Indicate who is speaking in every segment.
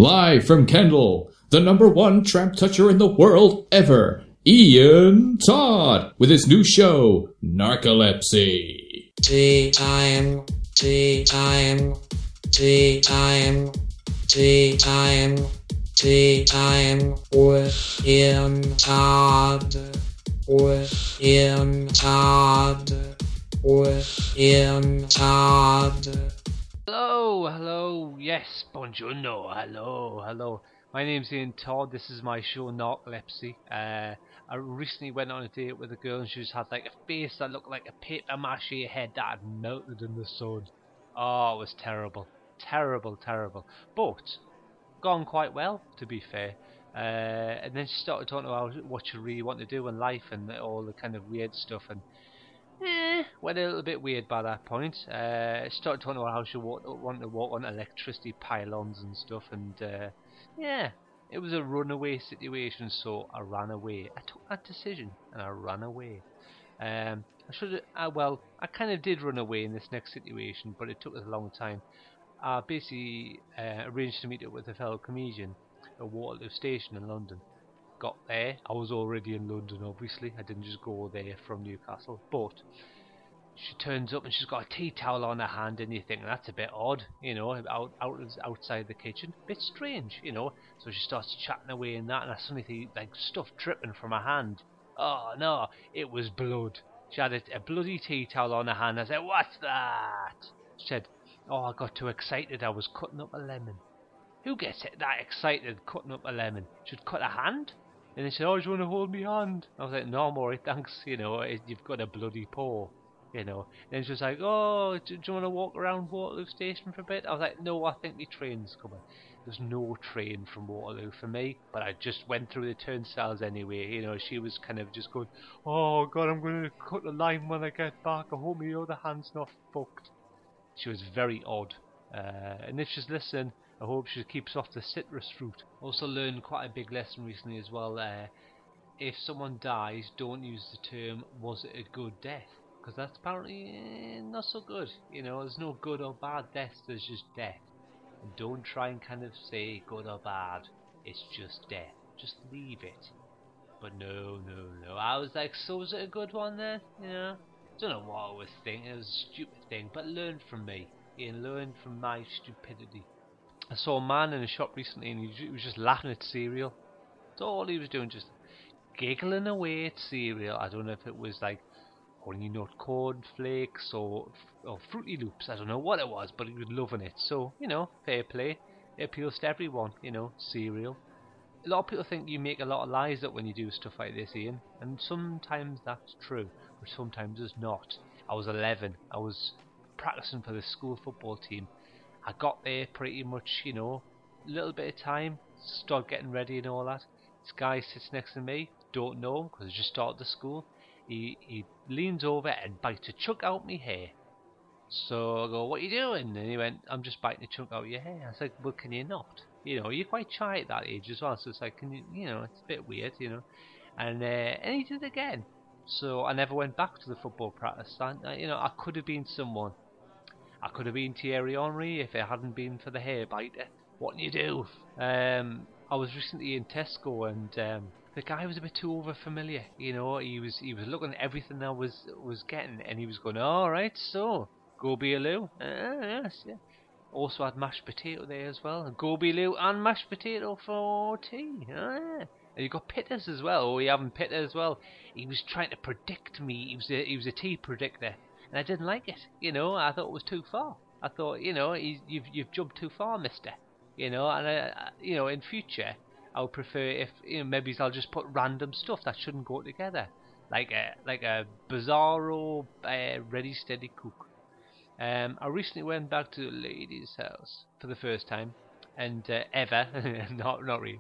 Speaker 1: Live from Kendall, the #1 tramp toucher in the world ever, Ian Todd, with his new show, Narcolepsy.
Speaker 2: Tea time, tea time, tea time, tea time, tea time with Ian Todd, with Ian Todd, with Ian Todd.
Speaker 3: Hello, yes, buongiorno, hello. My name's Ian Todd, this is my show, Narcolepsy. I recently went on a date with a girl and she just had like a face that looked like a paper mache head that had melted in the sun. Oh, it was terrible. Terrible. But, gone quite well, to be fair. And then she started talking about what she really want to do in life and all the kind of weird stuff, and went a little bit weird by that point. Started talking about how she wanted to walk on electricity pylons and stuff, and it was a runaway situation, so I ran away. I took that decision and I ran away. I kind of did run away in this next situation, but it took us a long time. I basically arranged to meet up with a fellow comedian at Waterloo Station in London. Got there, I was already in London, obviously. I didn't just go there from Newcastle, but she turns up and she's got a tea towel on her hand, and you think that's a bit odd, outside the kitchen, a bit strange, So she starts chatting away in that, and I suddenly see like stuff dripping from her hand. Oh no, it was blood. She had a bloody tea towel on her hand. I said, "What's that?" She said, "Oh, I got too excited. I was cutting up a lemon." Who gets that excited cutting up a lemon? She'd cut a hand? And they said, "Oh, do you want to hold me hand?" I was like, "No, I'm alright, thanks, you've got a bloody paw, And then she was like, "Oh, do you want to walk around Waterloo Station for a bit?" I was like, "No, I think my train's coming." There's no train from Waterloo for me, but I just went through the turnstiles anyway, She was kind of just going, "Oh, God, I'm going to cut the line when I get back. I hope my other hand's not fucked." She was very odd. And if she's listening, I hope she keeps off the citrus fruit. Also learned quite a big lesson recently as well. If someone dies, don't use the term, "was it a good death?" Because that's apparently not so good. There's no good or bad death, there's just death. And don't try and kind of say good or bad, it's just death. Just leave it. But no. I was like, so was it a good one then? Don't know what I was thinking, it was a stupid thing, but learn from me. Learn from my stupidity. I saw a man in a shop recently and he was just laughing at cereal. That's all he was doing, just giggling away at cereal. I don't know if it was like Honey Nut Cornflakes or Fruity Loops. I don't know what it was, but he was loving it. So, fair play. It appeals to everyone, cereal. A lot of people think you make a lot of lies up when you do stuff like this, Ian. And sometimes that's true, but sometimes it's not. I was 11. I was practicing for the school football team. I got there pretty much, a little bit of time, start getting ready and all that. This guy sits next to me, don't know him because I just started the school. He leans over and bites a chunk out my hair. So I go, "What are you doing?" And he went, "I'm just biting a chunk out of your hair." I was like, "Well, can you not? You're quite shy at that age as well, so it's like, can you, it's a bit weird, And he did it again. So I never went back to the football practice. I could have been someone. I could have been Thierry Henry if it hadn't been for the hair biter. What can you do? I was recently in Tesco and the guy was a bit too over familiar. He was looking at everything I was getting and he was going, "All right, so goby aloo, yes, yeah." Also had mashed potato there as well. Goby aloo and mashed potato for tea. And you got pitters as well. Oh, you having pitta as well? He was trying to predict me. He was a tea predictor. And I didn't like it, I thought it was too far. I thought, you've jumped too far, mister. And in future, I would prefer if, maybe I'll just put random stuff that shouldn't go together. Like a bizarro, ready, steady cook. I recently went back to the lady's house for the first time, and ever, not really.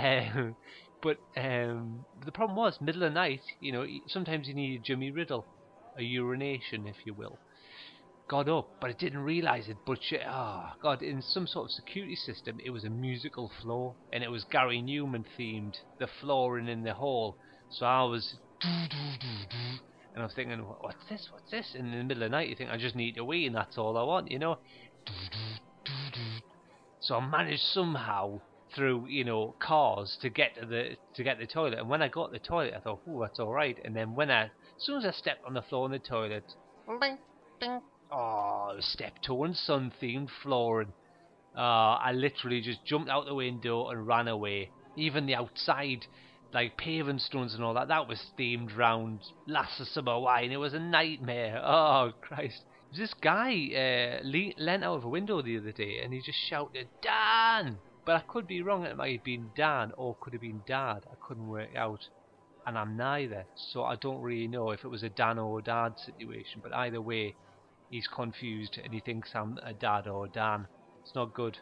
Speaker 3: But the problem was, middle of the night, sometimes you need a Jimmy Riddle. A urination, if you will. Got up, but I didn't realise it. But in some sort of security system, it was a musical floor, and it was Gary Newman themed. The flooring in the hall. So I was, and I was thinking, "What's this?" And in the middle of the night, you think, "I just need to wee, and that's all I want, So I managed somehow through, cars to get to the toilet. And when I got to the toilet, I thought, "Oh, that's all right." And then as soon as I stepped on the floor in the toilet, bing, bing, step-toe sun-themed flooring. I literally just jumped out the window and ran away. Even the outside, like paving stones and all that was themed round Lass of Summer Wine. It was a nightmare. Oh, Christ. This guy leant out of a window the other day and he just shouted, "Dan!" But I could be wrong. It might have been Dan or could have been Dad. I couldn't work out. And I'm neither. So I don't really know if it was a Dan or a Dad situation. But either way, he's confused and he thinks I'm a Dad or a Dan. It's not good.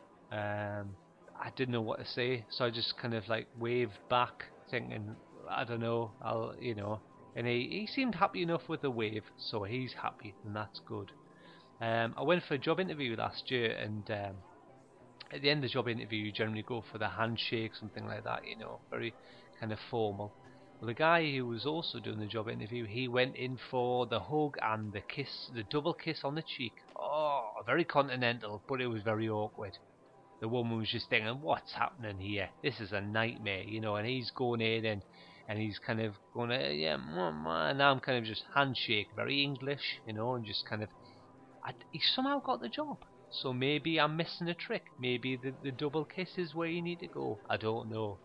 Speaker 3: I didn't know what to say. So I just kind of like waved back thinking, I don't know, and he seemed happy enough with the wave, so he's happy, and that's good. I went for a job interview last year, and at the end of the job interview, you generally go for the handshake, something like that, very kind of formal. Well, the guy who was also doing the job interview, he went in for the hug and the kiss, the double kiss on the cheek. Oh, very continental, but it was very awkward. The woman was just thinking, what's happening here? This is a nightmare, and he's going in and he's kind of going, yeah, and I'm kind of just handshake, very English, and just kind of, he somehow got the job. So maybe I'm missing a trick. Maybe the double kiss is where you need to go. I don't know.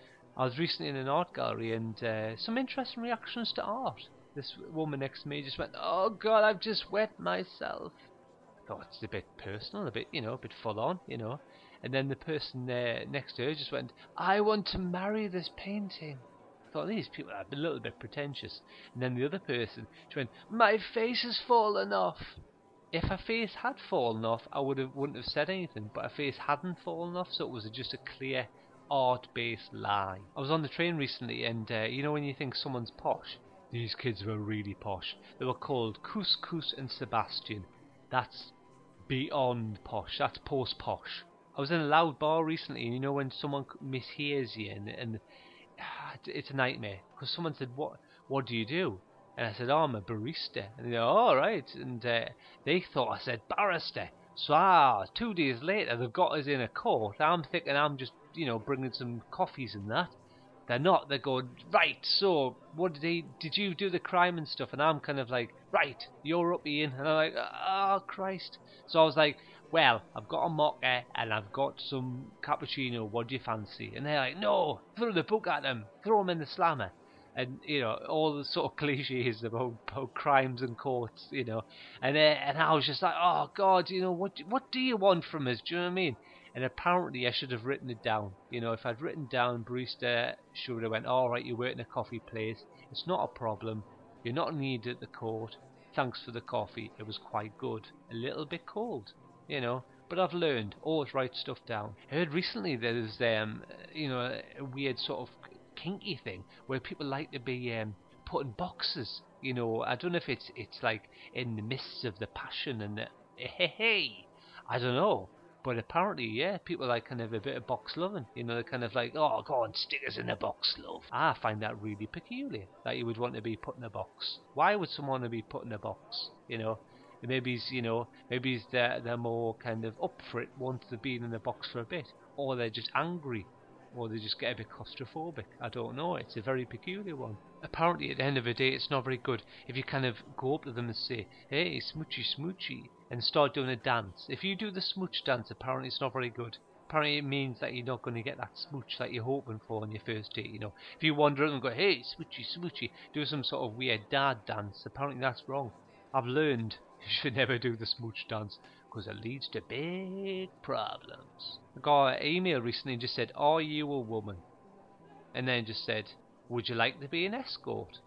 Speaker 3: I was recently in an art gallery and some interesting reactions to art. This woman next to me just went, "Oh God, I've just wet myself." I thought it's a bit personal, a bit full on, And then the person next to her just went, "I want to marry this painting." I thought these people are a little bit pretentious. And then the other person just went, "My face has fallen off." If her face had fallen off, I wouldn't have said anything. But her face hadn't fallen off, so it was just a clear art-based lie. I was on the train recently, and when you think someone's posh, these kids were really posh. They were called Couscous and Sebastian. That's beyond posh. That's post-posh. I was in a loud bar recently, and when someone mishears you, and it's a nightmare, because someone said, "What do you do?" And I said, "Oh, I'm a barista." And they go, "Oh, right." And they thought I said barrister. So 2 days later, they've got us in a court. I'm thinking I'm just, bringing some coffees and that. They're not. They're going, "Right, so what did you do the crime and stuff?" And I'm kind of like, "Right, you're up, Ian." And I'm like, "Oh, Christ." So I was like, "Well, I've got a mocha and I've got some cappuccino. What do you fancy?" And they're like, "No, throw the book at them. Throw them in the slammer." And all the sort of cliches about crimes and courts, and I was just like, "Oh God, what do you want from us?" Do you know what I mean? And apparently I should have written it down. If I'd written down, barista should have went, "All right, you work in a coffee place. It's not a problem. You're not needed at the court. Thanks for the coffee. It was quite good. A little bit cold, But I've learned always write stuff down. I heard recently there's a weird sort of kinky thing where people like to be put in boxes. I don't know if it's like in the midst of the passion and the hey, I don't know. But apparently, yeah, people like kind of a bit of box loving. They're kind of like, "Oh, go on, stick us in a box, love." I find that really peculiar, that you would want to be put in a box. Why would someone want to be put in a box? Maybe they're more kind of up for it once they've been in the box for a bit, or they're just angry, or they just get a bit claustrophobic. I don't know. It's a very peculiar one. Apparently, at the end of the day, it's not very good if you kind of go up to them and say, "Hey, smoochy, smoochy," and start doing a dance. If you do the smooch dance, apparently it's not very good. Apparently it means that you're not going to get that smooch that you're hoping for on your first date. If you wander up and go, "Hey, smoochy, smoochy," do some sort of weird dad dance, apparently that's wrong. I've learned you should never do the smooch dance, because it leads to big problems. I got an email recently and just said, "Are you a woman?" And then just said, "Would you like to be an escort?"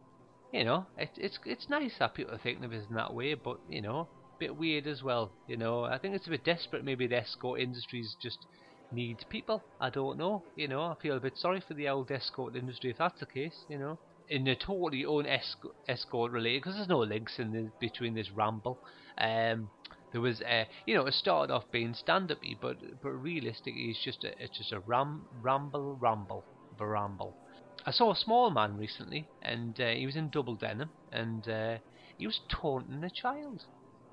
Speaker 3: It's nice that people are thinking of it in that way, but a bit weird as well. I think it's a bit desperate. Maybe the escort industries just need people. I don't know. I feel a bit sorry for the old escort industry if that's the case. In a totally escort related, because there's no links between this ramble. There was it started off being stand-up-y, but realistically it's just a ramble. I saw a small man recently, and he was in double denim, and he was taunting a child.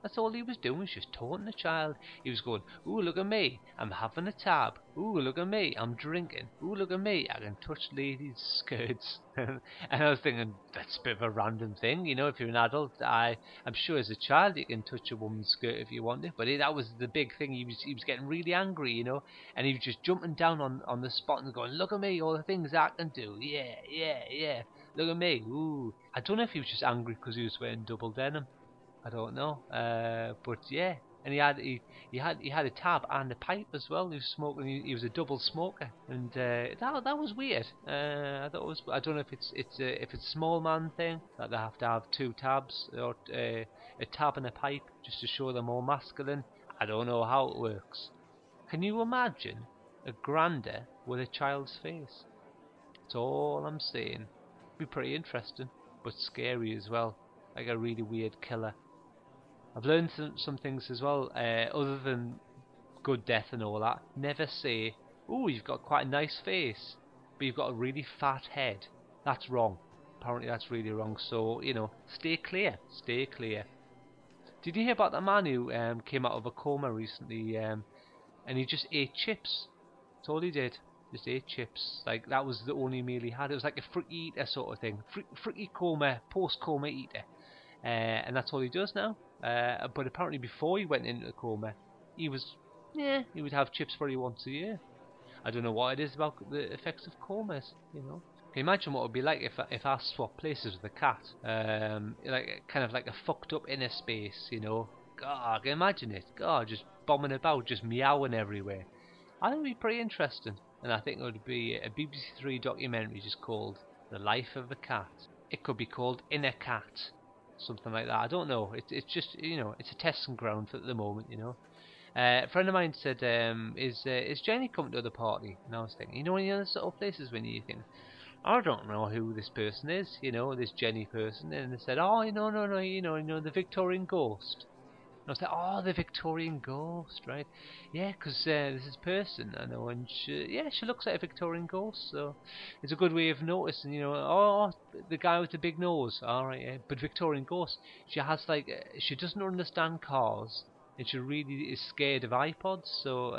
Speaker 3: That's all he was doing, was just taunting the child. He was going, ooh, look at me, I'm having a tab. Ooh, look at me, I'm drinking. Ooh, look at me, I can touch ladies' skirts. And I was thinking, that's a bit of a random thing, you know, if you're an adult. I'm sure as a child you can touch a woman's skirt if you want it, but that was the big thing. He was getting really angry, you know, and he was just jumping down on the spot and going, look at me, all the things I can do. Yeah, yeah, yeah. Look at me. Ooh. I don't know if he was just angry because he was wearing double denim. I don't know, but yeah, and he had a tab and a pipe as well. He was smoking. He was a double smoker, and that was weird. I thought it was. I don't know if it's a small man thing that they have to have two tabs or a tab and a pipe just to show they're more masculine. I don't know how it works. Can you imagine a granda with a child's face? That's all I'm saying. Be pretty interesting, but scary as well, like a really weird killer. I've learned some things as well, other than good death and all that. Never say, "Ooh, you've got quite a nice face, but you've got a really fat head." That's wrong. Apparently that's really wrong. So, you know, stay clear. Stay clear. Did you hear about that man who came out of a coma recently, and he just ate chips? That's all he did. Just ate chips. Like, that was the only meal he had. It was like a freaky eater sort of thing. Freaky coma, post-coma eater. And that's all he does now. But apparently before he went into the coma, he would have chips probably once a year. I don't know what it is about the effects of comas, you know. Can you imagine what it would be like if I swapped places with a cat? Like kind of like a fucked up inner space, you know. God, can you imagine it? God, just bombing about, just meowing everywhere. I think it would be pretty interesting. And I think it would be a BBC Three documentary just called The Life of the Cat. It could be called Inner Cat. Something like that. I don't know. It's just, you know, it's a testing ground at the moment, you know. A friend of mine said, is Jenny coming to the party? And I was thinking, you know, any other sort of places when you think, I don't know who this person is, you know, this Jenny person. And they said, oh, no, you know, the Victorian ghost. And I was like, oh, the Victorian ghost, right? Yeah, because there's this person I know, and she looks like a Victorian ghost, so it's a good way of noticing, you know, oh, the guy with the big nose, alright, yeah. But Victorian ghost, she has like, she doesn't understand cars, and she really is scared of iPods, so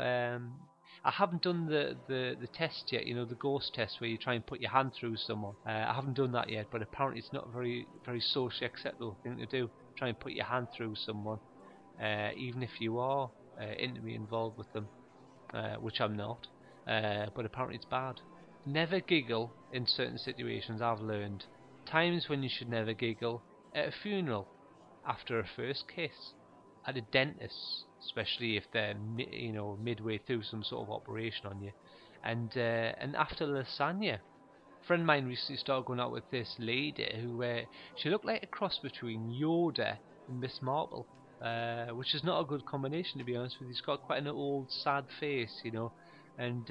Speaker 3: I haven't done the test yet, you know, the ghost test where you try and put your hand through someone. I haven't done that yet, but apparently it's not a very, very socially acceptable thing to do, try and put your hand through someone. Even if you are intimately involved with them, which I'm not, but apparently it's bad. Never giggle in certain situations, I've learned. Times when you should never giggle: at a funeral, after a first kiss, at a dentist, especially if they're midway through some sort of operation on you, and after lasagna. A friend of mine recently started going out with this lady who she looked like a cross between Yoda and Miss Marple. Which is not a good combination, to be honest with you. He's got quite an old, sad face, you know, and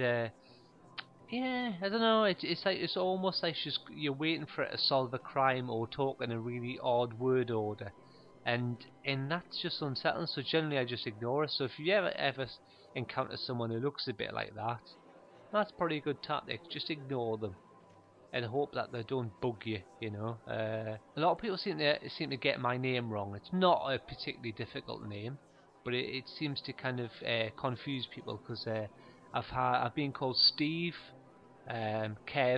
Speaker 3: yeah, I don't know. It's almost like you're waiting for it to solve a crime or talk in a really odd word order, and that's just unsettling. So generally, I just ignore it. So if you ever encounter someone who looks a bit like that, that's probably a good tactic. Just ignore them and hope that they don't bug you, you know. A lot of people seem to get my name wrong. It's not a particularly difficult name, but it seems to kind of confuse people, because I've been called Steve, Kev,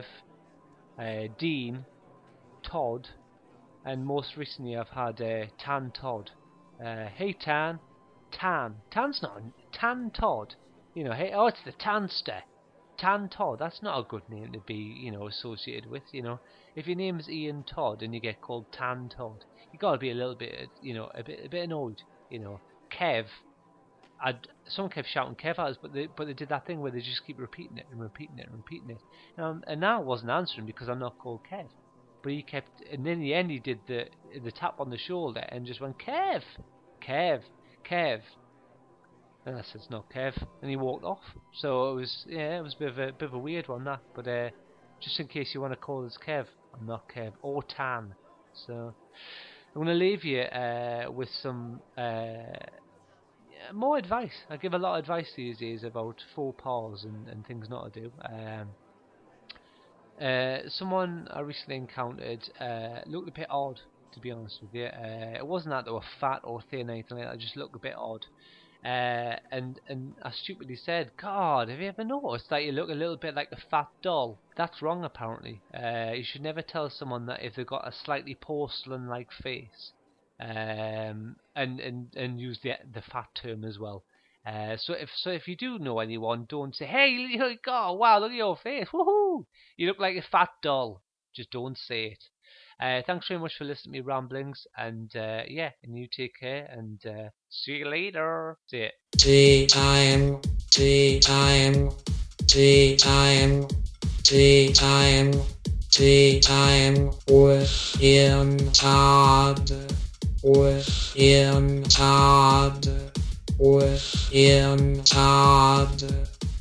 Speaker 3: Dean, Todd, and most recently I've had Tan Todd. Hey Tan, Tan's not Tan Todd. You know, hey, oh, it's the Tanster. Tan Todd, that's not a good name to be, you know, associated with, you know. If your name is Ian Todd and you get called Tan Todd, you gotta be a little bit, you know, a bit annoyed, you know. Kev, someone kept shouting Kev at us, but they did that thing where they just keep repeating it. And now I wasn't answering because I'm not called Kev, but he kept, and in the end he did the tap on the shoulder and just went Kev. And I said, it's not Kev, and he walked off. So it was a bit of a weird one, that. But just in case you want to call us Kev, I'm not Kev, or Tan. So I'm going to leave you with some more advice. I give a lot of advice these days about faux pas and things not to do. Someone I recently encountered looked a bit odd, to be honest with you. It wasn't that they were fat or thin or anything like that. They just looked a bit odd. And I stupidly said, God, have you ever noticed that you look a little bit like a fat doll? That's wrong, apparently. You should never tell someone that if they've got a slightly porcelain-like face. And use the fat term as well. So if you do know anyone, don't say, hey, God, wow, look at your face, woohoo! You look like a fat doll. Just don't say it. Thanks very much for listening to me ramblings, and and you take care, and see you later. See it.
Speaker 2: Tea time, tea time, tea time, tea time, tea time with Ian Todd, with Ian Todd, with Ian Todd.